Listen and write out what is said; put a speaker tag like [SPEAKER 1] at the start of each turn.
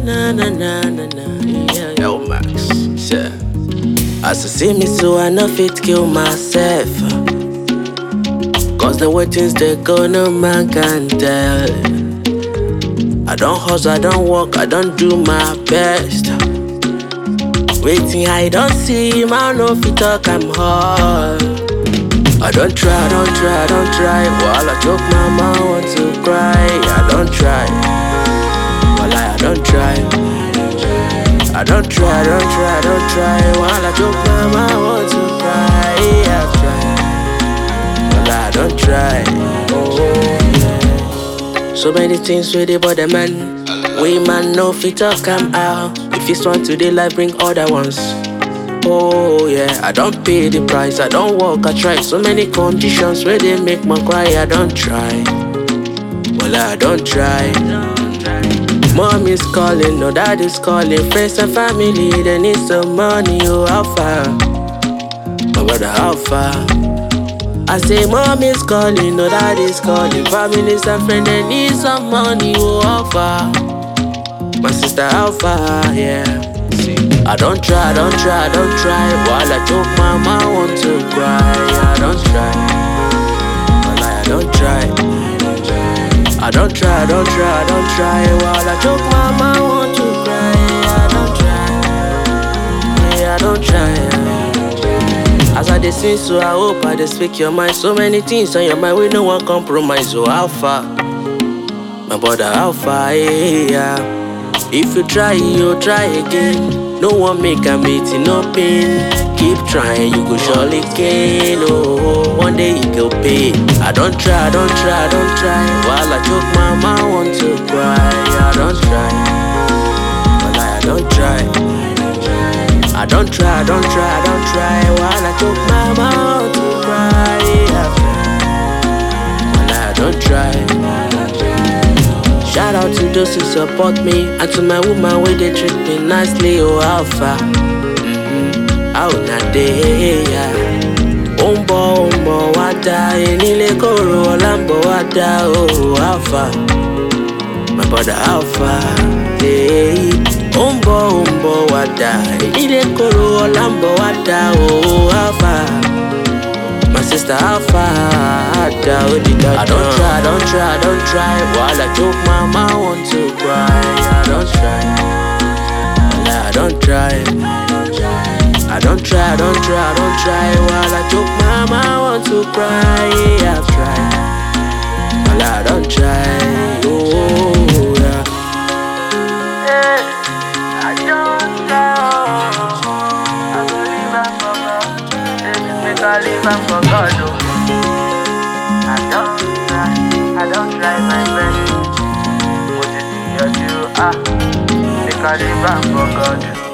[SPEAKER 1] Na na na na na, yeah. Yo, Max, yeah. As you see me, so I no fit kill myself. Cause the way things they go, no man can tell. I don't hustle, I don't work, I don't do my best. Waiting, I don't see, man, no fit talk, I'm hard. I don't try, I don't try, I don't try. While I choke, my mouth want to cry. I don't try, while I don't try. I don't try, I don't try, I don't try. While I choke, my mouth want to cry. I try, while I don't try. Oh yeah. So many things with the bother man. We man no fit talk, come out. If it's one today, life bring other ones. Oh yeah, I don't pay the price, I don't work, I try. So many conditions where they make me cry, I don't try. Well, I don't try. Mom is calling, no dad is calling. Friends and family, they need some money, oh how far? My brother, how far? I say mom is calling, no dad is calling. Families and friends, they need some money, oh how far? My sister, how far, yeah. I don't try, I don't try, I don't try. While I choke, mama want to cry. I don't try, while I don't try. I don't try, I don't try, I don't try. While I choke, mama want to cry. I don't try, yeah, I don't try. As I dey sing, so I hope I dey speak your mind. So many things on your mind, we no one compromise. So how far, my brother, how far, yeah. If you try, you try again. No one make a meet in no pain. Keep trying, you go surely gain. Oh, one day you go pay. I don't try, I don't try, I don't try. While I choke, mama want to cry. I don't try, while I don't try. I don't try, I don't try, I don't try. While I choke, mama want to cry. While I don't try. Shout out to those who support me, and to my woman where they treat me nicely. Oh alpha, how na day, umbo wada, enile koro lambo wada. Oh alpha, my brother alpha, hey. Umbo wada, enile koro lambo wada. Oh alpha, my sister alpha. I don't try, I don't try, I don't try. While I choke, mama want to cry. I don't try, while I don't try. I don't try, I don't try, I don't try. While I choke, mama want to cry. I've tried, while I don't try. Oh yeah. I don't know. I believe I forgot. Make I live and forgot. I don't try my best. What is it you do? Make I live and forgot.